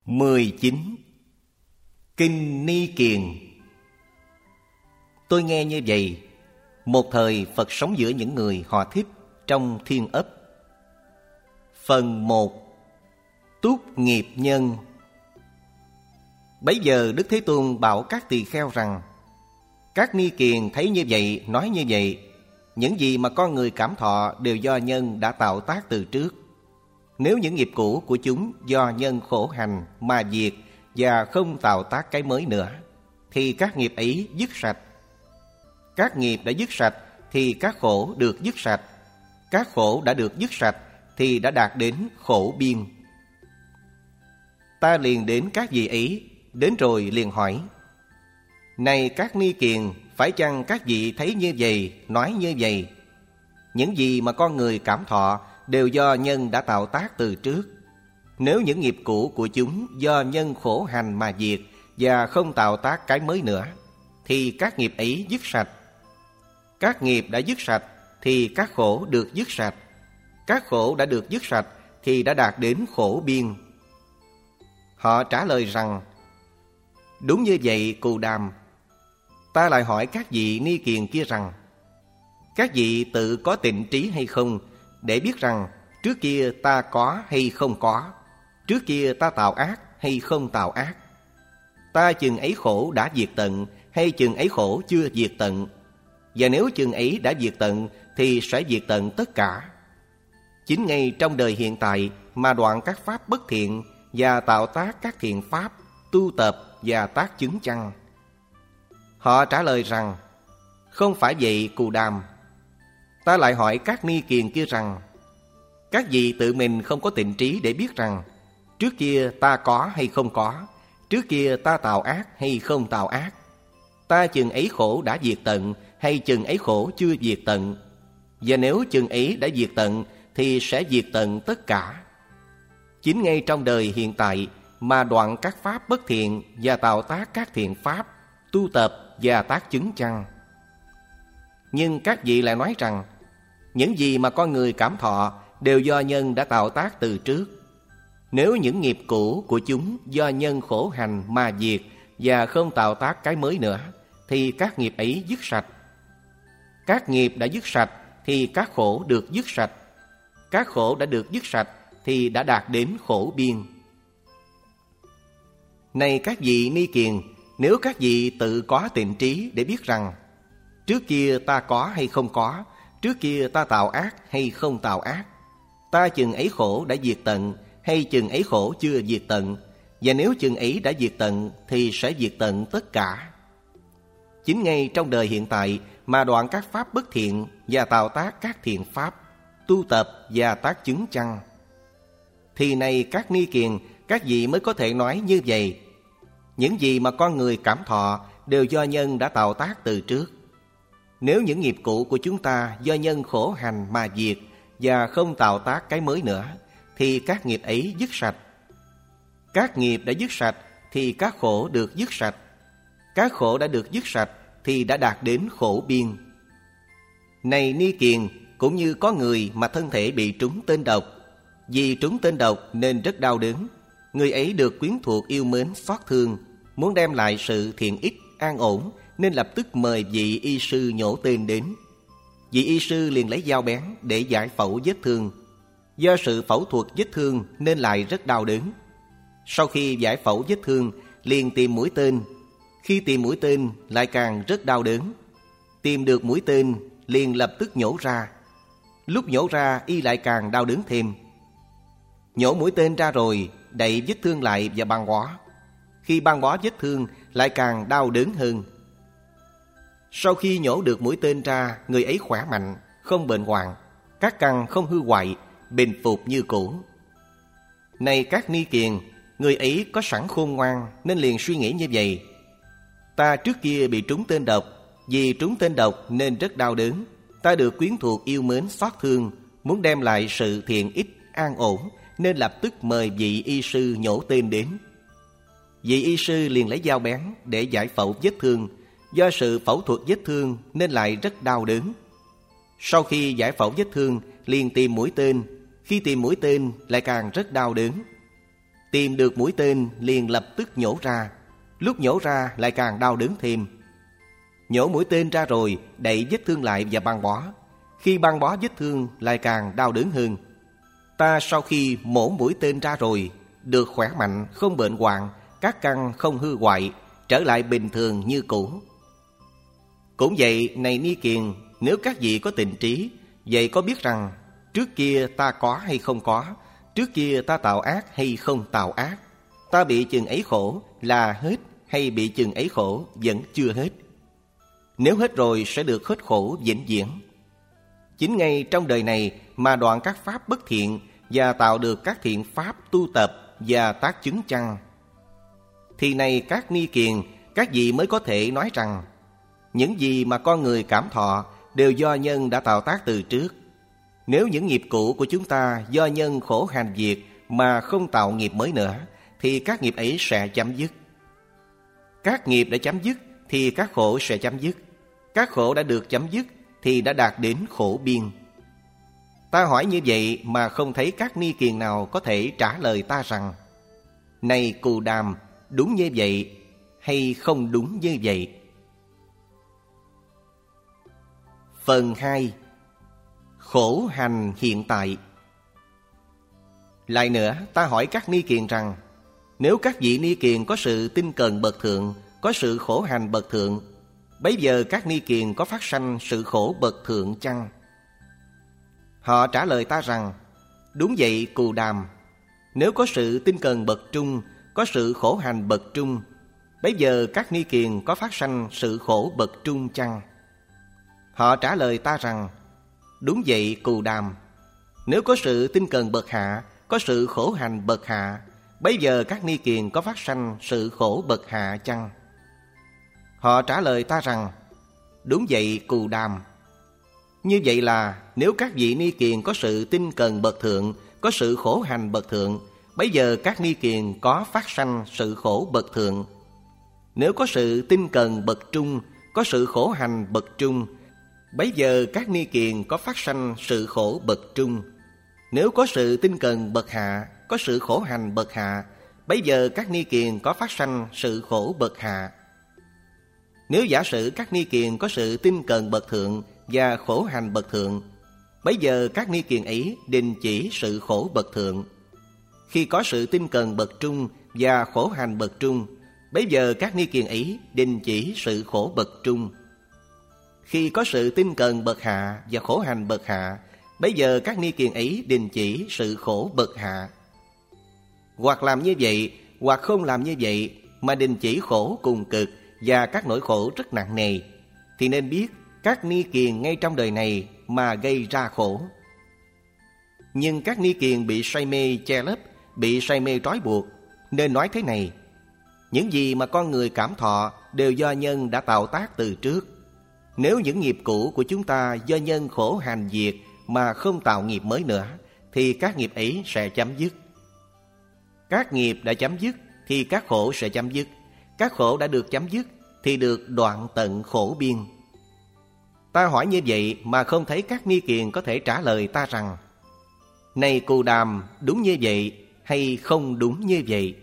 19. Kinh Ni Kiền. Tôi nghe như vậy. Một thời Phật sống giữa những người họ thích trong Thiên Ấp. Phần 1. Túc nghiệp nhân. Bấy giờ Đức Thế Tôn bảo các tỳ kheo rằng: các ni kiền thấy như vậy, nói như vậy. Những gì mà con người cảm thọ đều do nhân đã tạo tác từ trước. Nếu những nghiệp cũ của chúng do nhân khổ hành mà diệt và không tạo tác cái mới nữa, thì các nghiệp ấy dứt sạch. Các nghiệp đã dứt sạch thì các khổ được dứt sạch. Các khổ đã được dứt sạch thì đã đạt đến khổ biên. Ta liền đến các vị ấy, đến rồi liền hỏi: này các ni kiền, phải chăng các vị thấy như vậy, nói như vậy? Những gì mà con người cảm thọ đều do nhân đã tạo tác từ trước. Nếu những nghiệp cũ của chúng do nhân khổ hành mà diệt và không tạo tác cái mới nữa, thì các nghiệp ấy dứt sạch. Các nghiệp đã dứt sạch thì các khổ được dứt sạch. Các khổ đã được dứt sạch thì đã đạt đến khổ biên. Họ trả lời rằng: đúng như vậy Cù Đàm. Ta lại hỏi các vị ni kiền kia rằng: các vị tự có tịnh trí hay không, để biết rằng trước kia ta có hay không có, trước kia ta tạo ác hay không tạo ác, ta chừng ấy khổ đã diệt tận hay chừng ấy khổ chưa diệt tận, và nếu chừng ấy đã diệt tận thì sẽ diệt tận tất cả. Chính ngay trong đời hiện tại mà đoạn các pháp bất thiện và tạo tác các thiện pháp, tu tập và tác chứng chăng? Họ trả lời rằng: không phải vậy Cù Đàm. Ta lại hỏi các ni kiền kia rằng: các vị tự mình không có tịnh trí để biết rằng trước kia ta có hay không có, trước kia ta tạo ác hay không tạo ác, ta chừng ấy khổ đã diệt tận hay chừng ấy khổ chưa diệt tận, và nếu chừng ấy đã diệt tận thì sẽ diệt tận tất cả. Chính ngay trong đời hiện tại mà đoạn các pháp bất thiện và tạo tác các thiện pháp, tu tập và tác chứng chăng? Nhưng các vị lại nói rằng những gì mà con người cảm thọ đều do nhân đã tạo tác từ trước. Nếu những nghiệp cũ của chúng do nhân khổ hành mà diệt và không tạo tác cái mới nữa, thì các nghiệp ấy dứt sạch. Các nghiệp đã dứt sạch thì các khổ được dứt sạch. Các khổ đã được dứt sạch thì đã đạt đến khổ biên. Này các vị ni kiền, nếu các vị tự có tịnh trí để biết rằng trước kia ta có hay không có, trước kia ta tạo ác hay không tạo ác, ta chừng ấy khổ đã diệt tận hay chừng ấy khổ chưa diệt tận, và nếu chừng ấy đã diệt tận thì sẽ diệt tận tất cả. Chính ngay trong đời hiện tại mà đoạn các pháp bất thiện và tạo tác các thiện pháp, tu tập và tác chứng chăng? Thì này các ni kiền, các vị mới có thể nói như vậy. Những gì mà con người cảm thọ đều do nhân đã tạo tác từ trước. Nếu những nghiệp cũ của chúng ta do nhân khổ hành mà diệt và không tạo tác cái mới nữa, thì các nghiệp ấy dứt sạch. Các nghiệp đã dứt sạch thì các khổ được dứt sạch. Các khổ đã được dứt sạch thì đã đạt đến khổ biên. Này ni kiền, cũng như có người mà thân thể bị trúng tên độc. Vì trúng tên độc nên rất đau đớn. Người ấy được quyến thuộc yêu mến xót thương, muốn đem lại sự thiện ích an ổn, nên lập tức mời vị y sư nhổ tên đến. Vị y sư liền lấy dao bén để giải phẫu vết thương. Do sự phẫu thuật vết thương nên lại rất đau đớn. Sau khi giải phẫu vết thương, liền tìm mũi tên. Khi tìm mũi tên lại càng rất đau đớn. Tìm được mũi tên liền lập tức nhổ ra. Lúc nhổ ra y lại càng đau đớn thêm. Nhổ mũi tên ra rồi, đậy vết thương lại và băng bó. Khi băng bó vết thương lại càng đau đớn hơn. Sau khi nhổ được mũi tên ra, người ấy khỏe mạnh, không bệnh hoạn, các căn không hư hoại, bình phục như cũ. Này các ni kiền, người ấy có sẵn khôn ngoan nên liền suy nghĩ như vậy: ta trước kia bị trúng tên độc, vì trúng tên độc nên rất đau đớn. Ta được quyến thuộc yêu mến xót thương, muốn đem lại sự thiện ích an ổn, nên lập tức mời vị y sư nhổ tên đến. Vị y sư liền lấy dao bén để giải phẫu vết thương. Do sự phẫu thuật vết thương nên lại rất đau đớn. Sau khi giải phẫu vết thương liền tìm mũi tên. Khi tìm mũi tên lại càng rất đau đớn. Tìm được mũi tên liền lập tức nhổ ra. Lúc nhổ ra lại càng đau đớn thêm. Nhổ mũi tên ra rồi đậy vết thương lại và băng bó. Khi băng bó vết thương lại càng đau đớn hơn. Ta sau khi mổ mũi tên ra rồi được khỏe mạnh, không bệnh hoạn, các căn không hư hoại, trở lại bình thường như cũ. Cũng vậy, này Ni Kiền, nếu các vị có tịnh trí, vậy có biết rằng trước kia ta có hay không có, trước kia ta tạo ác hay không tạo ác, ta bị chừng ấy khổ là hết hay bị chừng ấy khổ vẫn chưa hết. Nếu hết rồi sẽ được hết khổ vĩnh viễn. Chính ngay trong đời này mà đoạn các pháp bất thiện và tạo được các thiện pháp tu tập và tác chứng chăng? Thì này các Ni Kiền, các vị mới có thể nói rằng những gì mà con người cảm thọ đều do nhân đã tạo tác từ trước. Nếu những nghiệp cũ của chúng ta do nhân khổ hành diệt mà không tạo nghiệp mới nữa, thì các nghiệp ấy sẽ chấm dứt. Các nghiệp đã chấm dứt thì các khổ sẽ chấm dứt. Các khổ đã được chấm dứt thì đã đạt đến khổ biên. Ta hỏi như vậy mà không thấy các Ni Kiền nào có thể trả lời ta rằng này Cù Đàm, đúng như vậy hay không đúng như vậy? Phần 2. Khổ hành hiện tại. Lại nữa, ta hỏi các Ni Kiền rằng nếu các vị Ni Kiền có sự tinh cần bậc thượng, có sự khổ hành bậc thượng, bấy giờ các Ni Kiền có phát sanh sự khổ bậc thượng chăng? Họ trả lời ta rằng đúng vậy Cù Đàm, nếu có sự tinh cần bậc trung, có sự khổ hành bậc trung, bấy giờ các Ni Kiền có phát sanh sự khổ bậc trung chăng? Họ trả lời ta rằng đúng vậy Cù Đàm, nếu có sự tinh cần bậc hạ, có sự khổ hành bậc hạ, bấy giờ các Ni Kiền có phát sanh sự khổ bậc hạ chăng? Họ trả lời ta rằng đúng vậy Cù Đàm. Như vậy là nếu các vị Ni Kiền có sự tinh cần bậc thượng, có sự khổ hành bậc thượng, bấy giờ các Ni Kiền có phát sanh sự khổ bậc thượng. Nếu có sự tinh cần bậc trung, có sự khổ hành bậc trung, bấy giờ các Ni Kiền có phát sanh sự khổ bậc trung. Nếu có sự tinh cần bậc hạ, có sự khổ hành bậc hạ, bấy giờ các Ni Kiền có phát sanh sự khổ bậc hạ. Nếu giả sử các Ni Kiền có sự tinh cần bậc thượng và khổ hành bậc thượng, bấy giờ các Ni Kiền ấy đình chỉ sự khổ bậc thượng. Khi có sự tinh cần bậc trung và khổ hành bậc trung, bấy giờ các Ni Kiền ấy đình chỉ sự khổ bậc trung. Khi có sự tinh cần bậc hạ và khổ hành bậc hạ, bấy giờ các Ni Kiền ấy đình chỉ sự khổ bậc hạ. Hoặc làm như vậy, hoặc không làm như vậy, mà đình chỉ khổ cùng cực và các nỗi khổ rất nặng nề, thì nên biết các Ni Kiền ngay trong đời này mà gây ra khổ. Nhưng các Ni Kiền bị say mê che lấp, bị say mê trói buộc, nên nói thế này: những gì mà con người cảm thọ đều do nhân đã tạo tác từ trước. Nếu những nghiệp cũ của chúng ta do nhân khổ hành diệt mà không tạo nghiệp mới nữa, thì các nghiệp ấy sẽ chấm dứt. Các nghiệp đã chấm dứt thì các khổ sẽ chấm dứt. Các khổ đã được chấm dứt thì được đoạn tận khổ biên. Ta hỏi như vậy mà không thấy các Ni Kiền có thể trả lời ta rằng này Cù Đàm, đúng như vậy hay không đúng như vậy?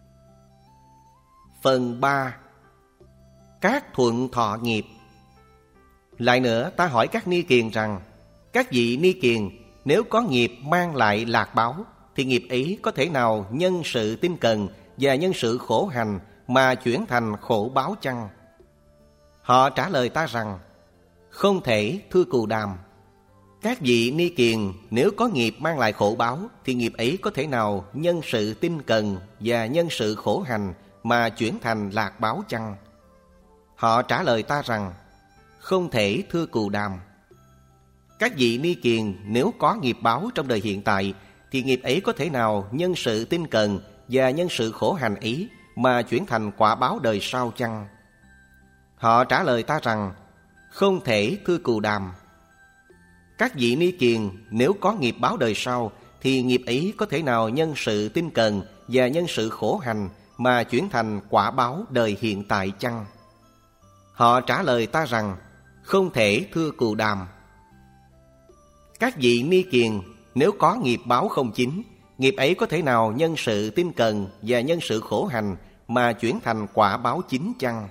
Phần 3. Các thuận thọ nghiệp. Lại nữa, ta hỏi các Ni Kiền rằng các vị Ni Kiền, nếu có nghiệp mang lại lạc báo, thì nghiệp ấy có thể nào nhân sự tinh cần và nhân sự khổ hành mà chuyển thành khổ báo chăng? Họ trả lời ta rằng không thể, thưa Cù Đàm. Các vị Ni Kiền, nếu có nghiệp mang lại khổ báo, thì nghiệp ấy có thể nào nhân sự tinh cần và nhân sự khổ hành mà chuyển thành lạc báo chăng? Họ trả lời ta rằng không thể, thưa Cù Đàm. Các vị Ni Kiền, nếu có nghiệp báo trong đời hiện tại, thì nghiệp ấy có thể nào nhân sự tinh cần và nhân sự khổ hành ấy mà chuyển thành quả báo đời sau chăng? Họ trả lời ta rằng không thể, thưa Cù Đàm. Các vị Ni Kiền, nếu có nghiệp báo đời sau, thì nghiệp ấy có thể nào nhân sự tinh cần và nhân sự khổ hành mà chuyển thành quả báo đời hiện tại chăng? Họ trả lời ta rằng không thể, thưa Cù Đàm. Các vị Ni Kiền, nếu có nghiệp báo không chính nghiệp ấy có thể nào nhân sự tinh cần và nhân sự khổ hành mà chuyển thành quả báo chính chăng?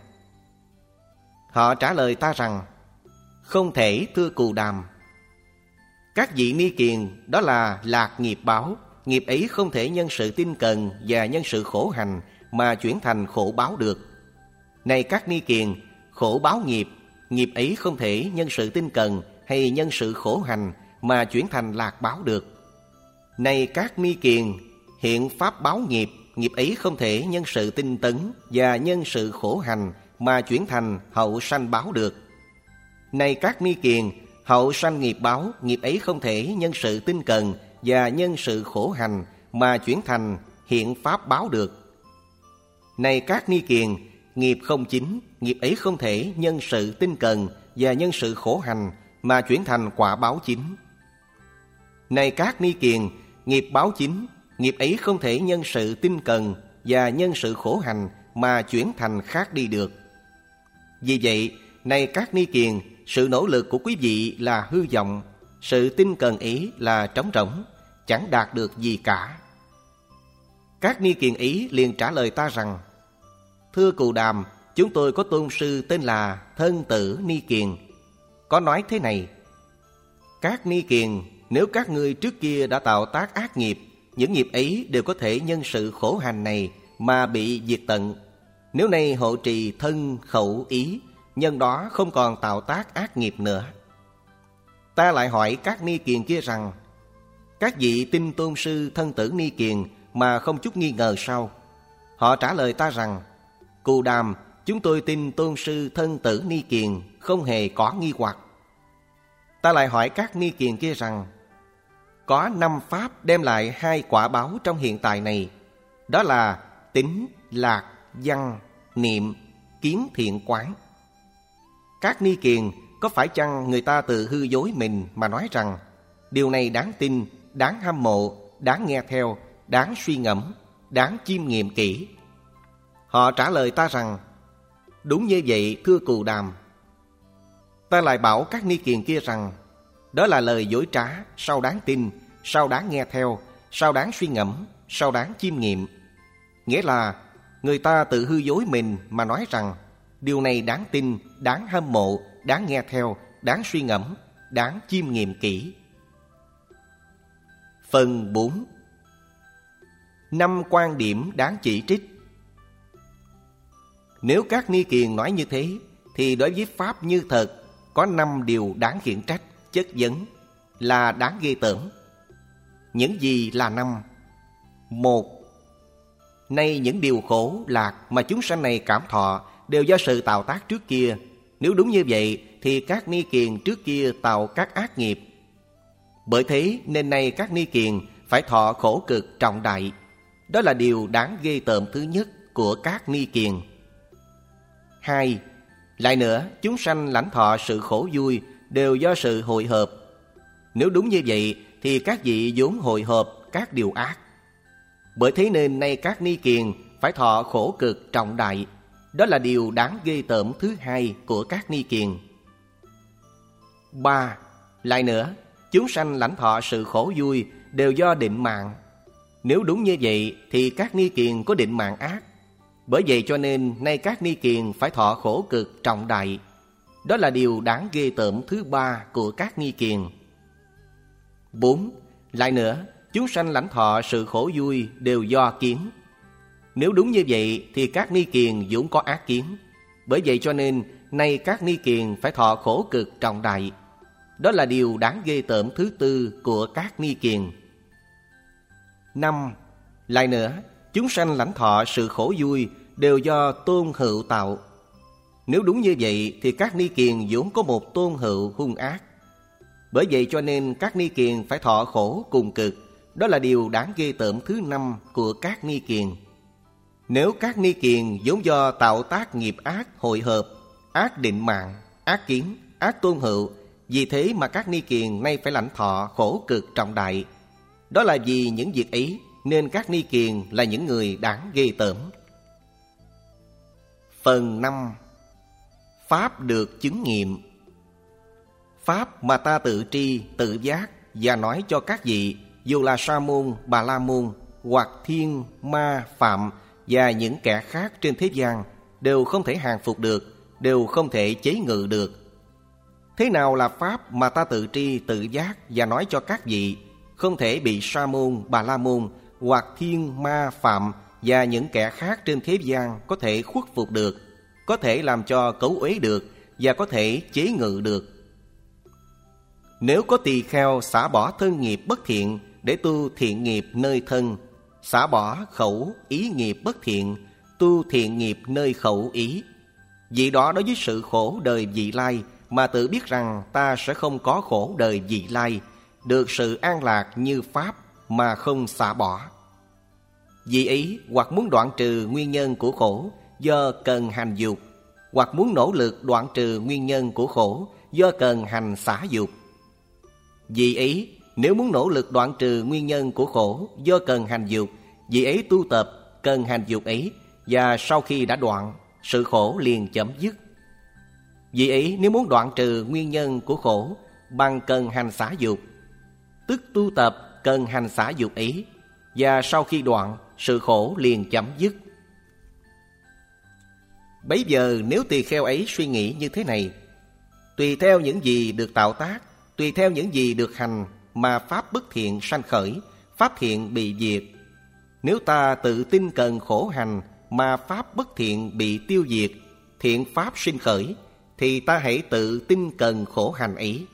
Họ trả lời ta rằng, không thể thưa Cù Đàm. Các vị ni kiền, đó là lạc nghiệp báo, nghiệp ấy không thể nhân sự tinh cần và nhân sự khổ hành mà chuyển thành khổ báo được. Này các ni kiền, khổ báo nghiệp, nghiệp ấy không thể nhân sự tinh cần hay nhân sự khổ hành mà chuyển thành lạc báo được. Này các ni kiền, hiện pháp báo nghiệp, nghiệp ấy không thể nhân sự tinh tấn và nhân sự khổ hành mà chuyển thành hậu sanh báo được. Này các ni kiền, hậu sanh nghiệp báo, nghiệp ấy không thể nhân sự tinh cần và nhân sự khổ hành mà chuyển thành hiện pháp báo được. Này các ni kiền, nghiệp không chính, nghiệp ấy không thể nhân sự tinh cần và nhân sự khổ hành mà chuyển thành quả báo chính. Này các ni kiền, nghiệp báo chính, nghiệp ấy không thể nhân sự tinh cần và nhân sự khổ hành mà chuyển thành khác đi được. Vì vậy, này các ni kiền, sự nỗ lực của quý vị là hư vọng, sự tinh cần ý là trống rỗng, chẳng đạt được gì cả. Các ni kiền ý liền trả lời ta rằng, thưa Cù Đàm, chúng tôi có tôn sư tên là Thân Tử Ni Kiền, có nói thế này: các ni kiền, nếu các ngươi trước kia đã tạo tác ác nghiệp, những nghiệp ấy đều có thể nhân sự khổ hành này mà bị diệt tận. Nếu nay hộ trì thân khẩu ý, nhân đó không còn tạo tác ác nghiệp nữa. Ta lại hỏi các ni kiền kia rằng, các vị tin tôn sư Thân Tử Ni Kiền mà không chút nghi ngờ sao? Họ trả lời ta rằng, Cù Đàm, chúng tôi tin tôn sư Thân Tử Ni Kiền, không hề có nghi hoặc. Ta lại hỏi các ni kiền kia rằng, có 5 pháp đem lại 2 quả báo trong hiện tại này, đó là tín, lạc, văn, niệm, kiến thiện quán. Các ni kiền, có phải chăng người ta tự hư dối mình mà nói rằng điều này đáng tin, đáng hâm mộ, đáng nghe theo, đáng suy ngẫm, đáng chiêm nghiệm kỹ? Họ trả lời ta rằng, đúng như vậy thưa Cù Đàm. Ta lại bảo các ni kiền kia rằng, đó là lời dối trá, sao đáng tin, sao đáng nghe theo, sao đáng suy ngẫm, sao đáng chiêm nghiệm. Nghĩa là người ta tự hư dối mình mà nói rằng điều này đáng tin, đáng hâm mộ, đáng nghe theo, đáng suy ngẫm, đáng chiêm nghiệm kỹ. Phần 4. 5 quan điểm đáng chỉ trích. Nếu các ni kiền nói như thế, thì đối với pháp như thật có 5 điều đáng khiển trách, chất vấn, là đáng ghê tởm. Những gì là 5? 1. Nay những điều khổ lạc mà chúng sanh này cảm thọ đều do sự tạo tác trước kia. Nếu đúng như vậy thì các ni kiền trước kia tạo các ác nghiệp. Bởi thế nên nay các ni kiền phải thọ khổ cực trọng đại. Đó là điều đáng ghê tởm thứ nhất của các ni kiền. 2. Lại nữa, chúng sanh lãnh thọ sự khổ vui đều do sự hội hợp. Nếu đúng như vậy thì các vị vốn hội hợp các điều ác. Bởi thế nên nay các ni kiền phải thọ khổ cực trọng đại. Đó là điều đáng ghê tởm thứ hai của các ni kiền. 3. Lại nữa, chúng sanh lãnh thọ sự khổ vui đều do định mạng. Nếu đúng như vậy thì các ni kiền có định mạng ác. Bởi vậy cho nên nay các ni kiền phải thọ khổ cực trọng đại. Đó là điều đáng ghê tởm thứ ba của các ni kiền. 4. Lại nữa, chúng sanh lãnh thọ sự khổ vui đều do kiến. Nếu đúng như vậy thì các ni kiền vốn có ác kiến. Bởi vậy cho nên nay các ni kiền phải thọ khổ cực trọng đại. Đó là điều đáng ghê tởm thứ tư của các ni kiền. 5. Lại nữa, chúng sanh lãnh thọ sự khổ vui đều do tôn hữu tạo. Nếu đúng như vậy thì các ni kiền vốn có một tôn hữu hung ác. Bởi vậy cho nên các ni kiền phải thọ khổ cùng cực. Đó là điều đáng ghê tởm thứ 5 của các ni kiền. Nếu các ni kiền vốn do tạo tác nghiệp ác hội hợp, ác định mạng, ác kiến, ác tôn hữu, vì thế mà các ni kiền nay phải lãnh thọ khổ cực trọng đại. Đó là vì những việc ấy nên các ni kiền là những người đáng ghê tởm. Phần 5. Pháp được chứng nghiệm. Pháp mà ta tự tri, tự giác và nói cho các vị dù là Sa môn, Bà La môn, hoặc thiên, ma, phạm và những kẻ khác trên thế gian đều không thể hàng phục được, đều không thể chế ngự được. Thế nào là pháp mà ta tự tri, tự giác và nói cho các vị không thể bị Sa môn, Bà La môn hoặc thiên, ma, phạm và những kẻ khác trên thế gian có thể khuất phục được, có thể làm cho cấu uế được và có thể chế ngự được? Nếu có tỳ kheo xả bỏ thân nghiệp bất thiện để tu thiện nghiệp nơi thân, xả bỏ khẩu ý nghiệp bất thiện, tu thiện nghiệp nơi khẩu ý, vị đó đối với sự khổ đời vị lai mà tự biết rằng ta sẽ không có khổ đời vị lai, được sự an lạc như pháp mà không xả bỏ. Vị ấy hoặc muốn đoạn trừ nguyên nhân của khổ do cần hành dục, hoặc muốn nỗ lực đoạn trừ nguyên nhân của khổ do cần hành xả dục. Vị ấy nếu muốn nỗ lực đoạn trừ nguyên nhân của khổ do cần hành dục, vị ấy tu tập cần hành dục ấy, và sau khi đã đoạn, sự khổ liền chấm dứt. Vị ấy nếu muốn đoạn trừ nguyên nhân của khổ bằng cần hành xả dục, tức tu tập cần hành xả dục ấy, và sau khi đoạn, sự khổ liền chấm dứt. Bấy giờ nếu tỳ kheo ấy suy nghĩ như thế này: tùy theo những gì được tạo tác, tùy theo những gì được hành mà pháp bất thiện sanh khởi, pháp thiện bị diệt. Nếu ta tự tin cần khổ hành mà pháp bất thiện bị tiêu diệt, thiện pháp sinh khởi, thì ta hãy tự tin cần khổ hành ấy.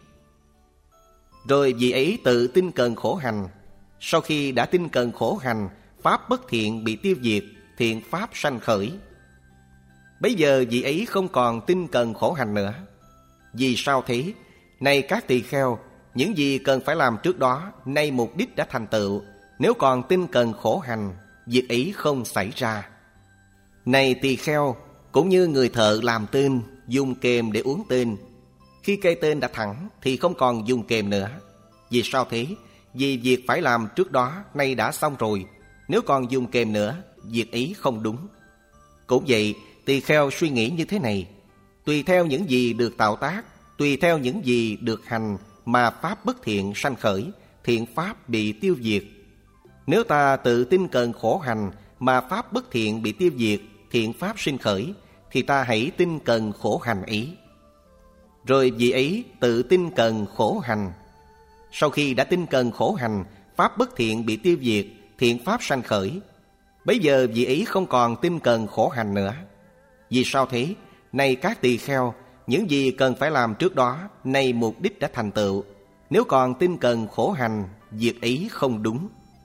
Rồi vị ấy tự tin cần khổ hành. Sau khi đã tin cần khổ hành, pháp bất thiện bị tiêu diệt, thiện pháp sanh khởi. Bấy giờ vị ấy không còn tin cần khổ hành nữa. Vì sao thế? Này các tỳ kheo, những gì cần phải làm trước đó, nay mục đích đã thành tựu. Nếu còn tin cần khổ hành, việc ấy không xảy ra. Này tỳ kheo, cũng như người thợ làm tên, dùng kềm để uốn tên. Khi cây tên đã thẳng thì không còn dùng kềm nữa. Vì sao thế? Vì việc phải làm trước đó nay đã xong rồi. Nếu còn dùng kềm nữa, việc ấy không đúng. Cũng vậy, tỳ kheo suy nghĩ như thế này: tùy theo những gì được tạo tác, tùy theo những gì được hành mà pháp bất thiện sanh khởi, thiện pháp bị tiêu diệt. Nếu ta tự tin cần khổ hành mà pháp bất thiện bị tiêu diệt, thiện pháp sinh khởi, thì ta hãy tin cần khổ hành ấy. Rồi vị ấy tự tin cần khổ hành. Sau khi đã tin cần khổ hành, pháp bất thiện bị tiêu diệt, thiện pháp sanh khởi. Bấy giờ vị ấy không còn tin cần khổ hành nữa. Vì sao thế? Này các tỳ kheo, những gì cần phải làm trước đó, nay mục đích đã thành tựu. Nếu còn tin cần khổ hành, việc ấy không đúng.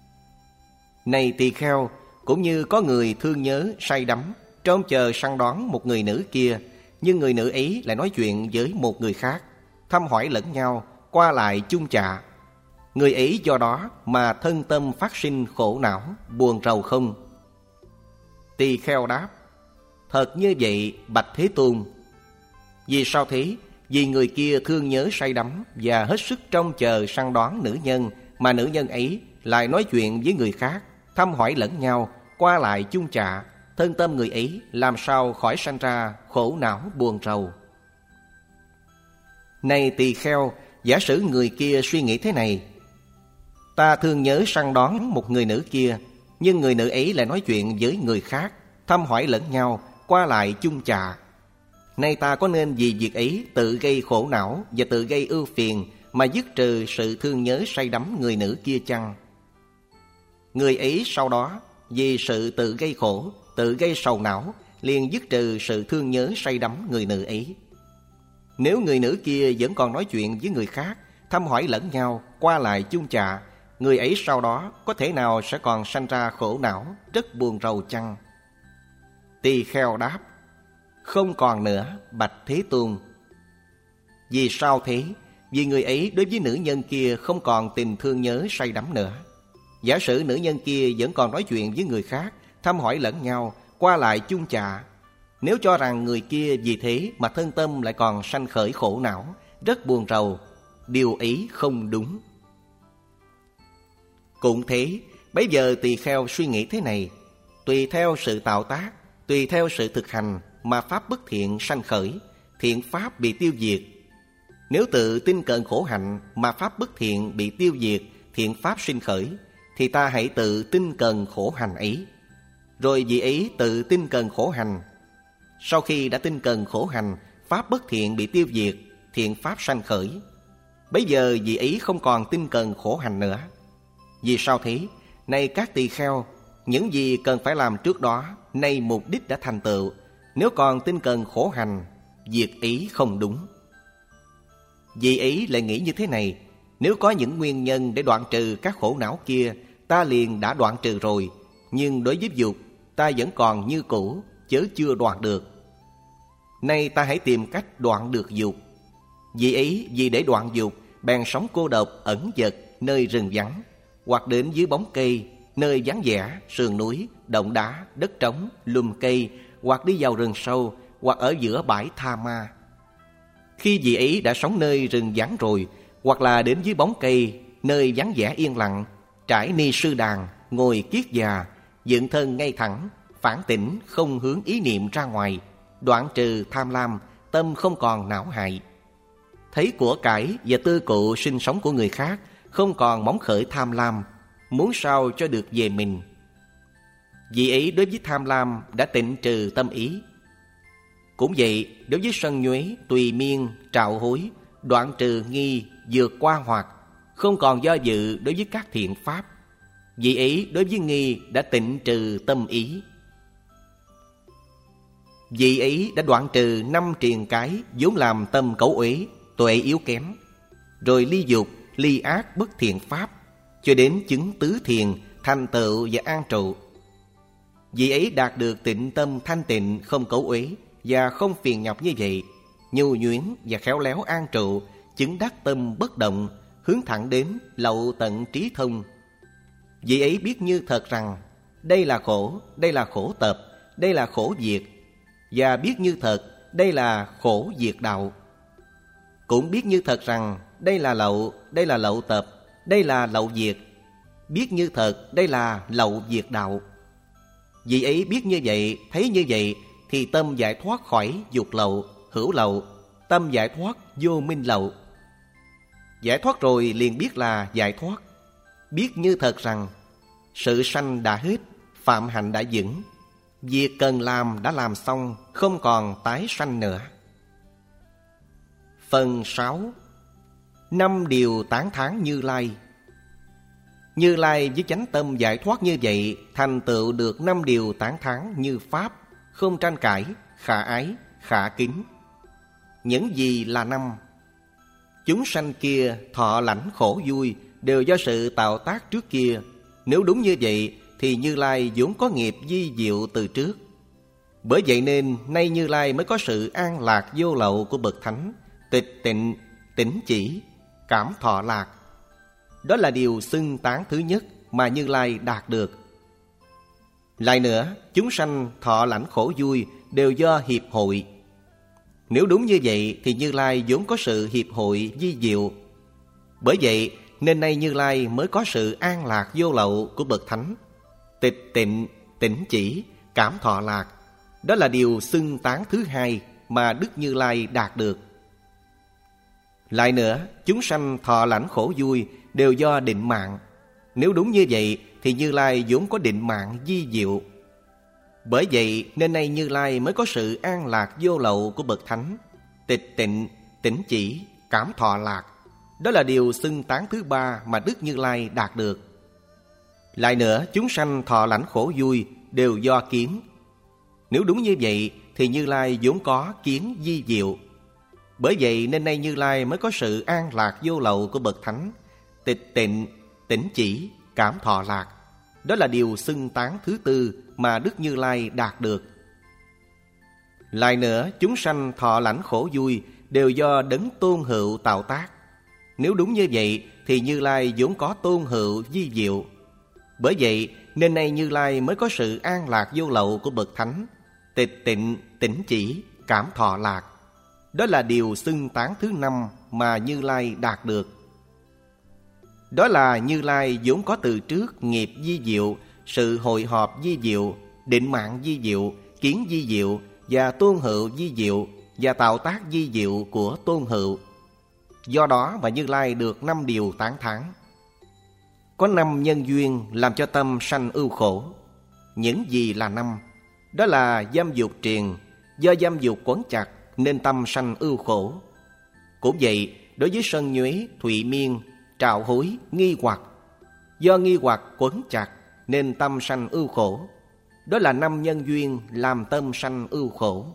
Này tỳ kheo, cũng như có người thương nhớ say đắm, trông chờ săn đón một người nữ kia, nhưng người nữ ấy lại nói chuyện với một người khác, thăm hỏi lẫn nhau, qua lại chung chạ. Người ấy do đó mà thân tâm phát sinh khổ não, buồn rầu không? Tỳ kheo đáp: thật như vậy, bạch Thế Tôn. Vì sao thế? Vì người kia thương nhớ say đắm và hết sức trông chờ săn đón nữ nhân, mà nữ nhân ấy lại nói chuyện với người khác, thăm hỏi lẫn nhau, qua lại chung chạ. Thân tâm người ấy làm sao khỏi sanh ra khổ não buồn rầu. Này tỳ kheo, giả sử người kia suy nghĩ thế này: ta thương nhớ săn đón một người nữ kia, nhưng người nữ ấy lại nói chuyện với người khác, thăm hỏi lẫn nhau, qua lại chung chạ. Nay ta có nên vì việc ấy tự gây khổ não và tự gây ưu phiền mà dứt trừ sự thương nhớ say đắm người nữ kia chăng? Người ấy sau đó vì sự tự gây khổ, tự gây sầu não, liền dứt trừ sự thương nhớ say đắm người nữ ấy. Nếu người nữ kia vẫn còn nói chuyện với người khác, thăm hỏi lẫn nhau, qua lại chung chạ, người ấy sau đó có thể nào sẽ còn sanh ra khổ não, rất buồn rầu chăng? Tỳ kheo đáp: không còn nữa, bạch Thế Tôn. Vì sao thế? Vì người ấy đối với nữ nhân kia không còn tình thương nhớ say đắm nữa. Giả sử nữ nhân kia vẫn còn nói chuyện với người khác, thăm hỏi lẫn nhau, qua lại chung chạ, nếu cho rằng người kia vì thế mà thân tâm lại còn sanh khởi khổ não, rất buồn rầu, điều ấy không đúng. Cũng thế, bấy giờ tỳ kheo suy nghĩ thế này: tùy theo sự tạo tác, tùy theo sự thực hành mà pháp bất thiện sanh khởi, thiện pháp bị tiêu diệt. Nếu tự tin cận khổ hạnh mà pháp bất thiện bị tiêu diệt, thiện pháp sinh khởi, thì ta hãy tự tinh cần khổ hành ấy. Rồi vị ấy tự tinh cần khổ hành. Sau khi đã tinh cần khổ hành, pháp bất thiện bị tiêu diệt, thiện pháp sanh khởi. Bây giờ vị ấy không còn tinh cần khổ hành nữa. Vì sao thế? Này các tỳ kheo, những gì cần phải làm trước đó, nay mục đích đã thành tựu. Nếu còn tinh cần khổ hành, việc ấy không đúng. Vị ấy lại nghĩ như thế này: nếu có những nguyên nhân để đoạn trừ các khổ não kia, ta liền đã đoạn trừ rồi. Nhưng đối với dục, ta vẫn còn như cũ, chớ chưa đoạn được. Nay ta hãy tìm cách đoạn được dục. Vì ấy, vì để đoạn dục, bèn sống cô độc ẩn dật nơi rừng vắng, hoặc đến dưới bóng cây, nơi vắng vẻ, sườn núi, động đá, đất trống, lùm cây, hoặc đi vào rừng sâu, hoặc ở giữa bãi tha ma. Khi vị ấy đã sống nơi rừng vắng rồi, hoặc là đến dưới bóng cây, nơi vắng vẻ yên lặng, trải ni sư đàn, ngồi kiết già, dựng thân ngay thẳng, phản tỉnh, không hướng ý niệm ra ngoài, đoạn trừ tham lam, tâm không còn não hại. Thấy của cải và tư cụ sinh sống của người khác, không còn móng khởi tham lam, muốn sao cho được về mình. Vì ấy đối với tham lam đã tịnh trừ tâm ý. Cũng vậy, đối với sân nhuế, tùy miên, trạo hối, đoạn trừ nghi, vượt qua hoặc, không còn do dự đối với các thiện pháp. Vì ấy đối với nghi đã tịnh trừ tâm ý. Vì ấy đã đoạn trừ 5 triền cái vốn làm tâm cấu uế, tuệ yếu kém. Rồi ly dục, ly ác bất thiện pháp, cho đến chứng tứ thiền, thành tựu và an trụ. Vì ấy đạt được tịnh tâm thanh tịnh, không cấu uế và không phiền nhọc như vậy, nhu nhuyễn và khéo léo an trụ, chứng đắc tâm bất động, hướng thẳng đến lậu tận trí thông. Vì ấy biết như thật rằng đây là khổ tập, đây là khổ diệt, và biết như thật đây là khổ diệt đạo. Cũng biết như thật rằng đây là lậu tập, đây là lậu diệt, biết như thật đây là lậu diệt đạo. Vì ấy biết như vậy, thấy như vậy, thì tâm giải thoát khỏi dục lậu, hữu lậu, tâm giải thoát vô minh lậu. Giải thoát rồi liền biết là giải thoát. Biết như thật rằng sự sanh đã hết, phạm hạnh đã vững, việc cần làm đã làm xong, không còn tái sanh nữa. Phần 6. 5 điều tán thán Như Lai. Như Lai với chánh tâm giải thoát như vậy, thành tựu được 5 điều tán thán như pháp, không tranh cãi, khả ái, khả kính. Những gì là 5? Chúng sanh kia thọ lãnh khổ vui đều do sự tạo tác trước kia. Nếu đúng như vậy thì Như Lai vốn có nghiệp vi diệu từ trước. Bởi vậy nên nay Như Lai mới có sự an lạc vô lậu của bậc thánh, tịch tịnh, tỉnh chỉ, cảm thọ lạc. Đó là điều xưng tán thứ nhất mà Như Lai đạt được. Lại nữa, chúng sanh thọ lãnh khổ vui đều do hiệp hội. Nếu đúng như vậy thì Như Lai vốn có sự hiệp hội vi diệu. Bởi vậy nên nay Như Lai mới có sự an lạc vô lậu của bậc thánh, tịch tịnh, tỉnh chỉ, cảm thọ lạc. Đó là điều xưng tán thứ hai mà Đức Như Lai đạt được. Lại nữa, chúng sanh thọ lãnh khổ vui đều do định mạng. Nếu đúng như vậy thì Như Lai vốn có định mạng vi diệu. Bởi vậy nên nay Như Lai mới có sự an lạc vô lậu của bậc thánh, tịch tịnh, tỉnh chỉ, cảm thọ lạc. Đó là điều xưng tán thứ ba mà Đức Như Lai đạt được. Lại nữa, chúng sanh thọ lãnh khổ vui đều do kiến. Nếu đúng như vậy thì Như Lai vốn có kiến vi diệu. Bởi vậy nên nay Như Lai mới có sự an lạc vô lậu của bậc thánh, tịch tịnh, tỉnh chỉ, cảm thọ lạc. Đó là điều xưng tán thứ tư mà Đức Như Lai đạt được. Lại nữa, chúng sanh thọ lãnh khổ vui đều do đấng tôn hữu tạo tác. Nếu đúng như vậy thì Như Lai vốn có tôn hữu vi diệu. Bởi vậy nên nay Như Lai mới có sự an lạc vô lậu của bậc thánh, tịch tịnh, tỉnh chỉ, cảm thọ lạc. Đó là điều xưng tán thứ năm mà Như Lai đạt được. Đó là Như Lai vốn có từ trước nghiệp vi diệu, sự hội họp vi diệu, định mạng vi diệu, kiến vi diệu và tôn hữu vi diệu và tạo tác vi diệu của tôn hữu. Do đó mà Như Lai được 5 điều tán thán. Có 5 nhân duyên làm cho tâm sanh ưu khổ. Những gì là 5? Đó là dâm dục triền. Do dâm dục quấn chặt nên tâm sanh ưu khổ. Cũng vậy, đối với sân nhuế, thụy miên, trạo hối, nghi hoặc. Do nghi hoặc quấn chặt nên tâm sanh ưu khổ. Đó là 5 nhân duyên làm tâm sanh ưu khổ.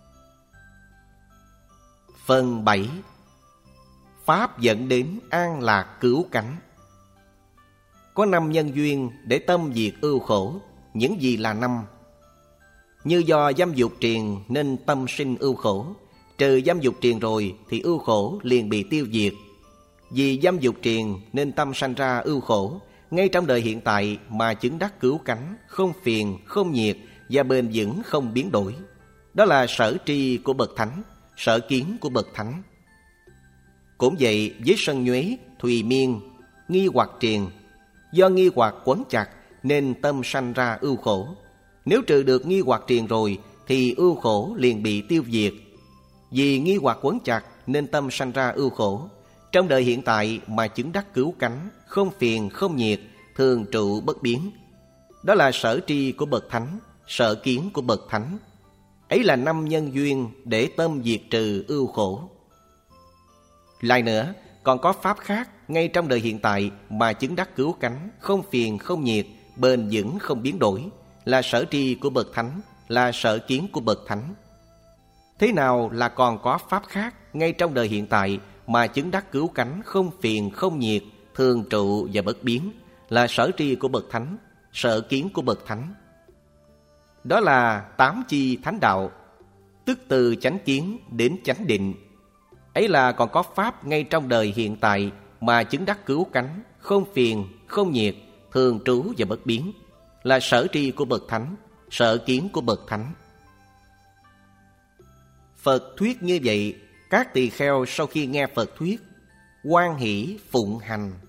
Phần 7. Pháp dẫn đến an lạc cứu cánh. Có 5 nhân duyên để tâm diệt ưu khổ. Những gì là 5? Như do dâm dục triền nên tâm sinh ưu khổ. Trừ dâm dục triền rồi thì ưu khổ liền bị tiêu diệt. Vì dâm dục triền nên tâm sanh ra ưu khổ. Ngay trong đời hiện tại mà chứng đắc cứu cánh, không phiền, không nhiệt và bền vững không biến đổi. Đó là sở tri của bậc thánh, sở kiến của bậc thánh. Cũng vậy với sân nhuế, thùy miên, nghi hoặc triền. Do nghi hoặc quấn chặt nên tâm sanh ra ưu khổ. Nếu trừ được nghi hoặc triền rồi thì ưu khổ liền bị tiêu diệt. Vì nghi hoặc quấn chặt nên tâm sanh ra ưu khổ. Trong đời hiện tại mà chứng đắc cứu cánh, không phiền, không nhiệt, thường trụ bất biến. Đó là sở tri của bậc thánh, sở kiến của bậc thánh. Ấy là 5 nhân duyên để tâm diệt trừ ưu khổ. Lại nữa, còn có pháp khác ngay trong đời hiện tại mà chứng đắc cứu cánh, không phiền, không nhiệt, bền vững không biến đổi, là sở tri của bậc thánh, là sở kiến của bậc thánh. Thế nào là còn có pháp khác ngay trong đời hiện tại mà chứng đắc cứu cánh, không phiền, không nhiệt, thường trụ và bất biến, là sở tri của bậc thánh, sở kiến của bậc thánh? Đó là 8 chi thánh đạo, tức từ chánh kiến đến chánh định. Ấy là còn có pháp ngay trong đời hiện tại mà chứng đắc cứu cánh, không phiền, không nhiệt, thường trú và bất biến, là sở tri của bậc thánh, sở kiến của bậc thánh. Phật thuyết như vậy, các tỳ kheo sau khi nghe Phật thuyết, hoan hỷ phụng hành.